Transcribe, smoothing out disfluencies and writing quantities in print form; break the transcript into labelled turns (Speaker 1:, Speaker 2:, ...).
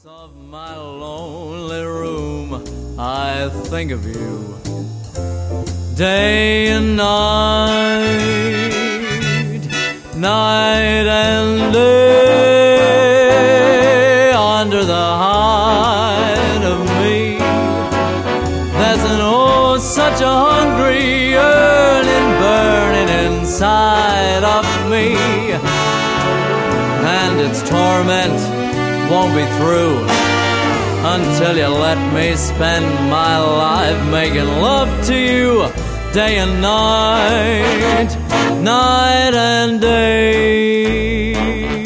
Speaker 1: Of my lonely room, I think of you day and night, night and day. Under the hide of me, there's an oh such a hungry yearning burning inside of me, and its torment won't be through until you let me spend my life making love to you day and night, night and day.